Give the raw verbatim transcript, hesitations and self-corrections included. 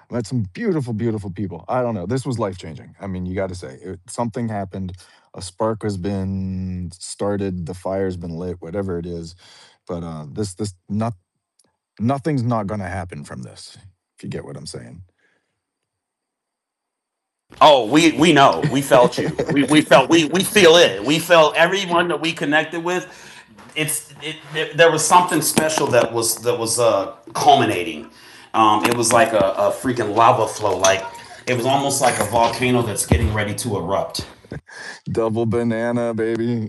Met some beautiful, beautiful people. I don't know. This was life changing. I mean, you got to say it, something happened. A spark has been started. The fire's been lit. Whatever it is, but uh, this this not nothing's not going to happen from this. If you get what I'm saying. Oh, we we know. We felt you. We we felt we we feel it. We felt everyone that we connected with. It's it, it there was something special that was that was uh culminating. Um, it was like a, a freaking lava flow. Like it was almost like a volcano that's getting ready to erupt. Double banana, baby.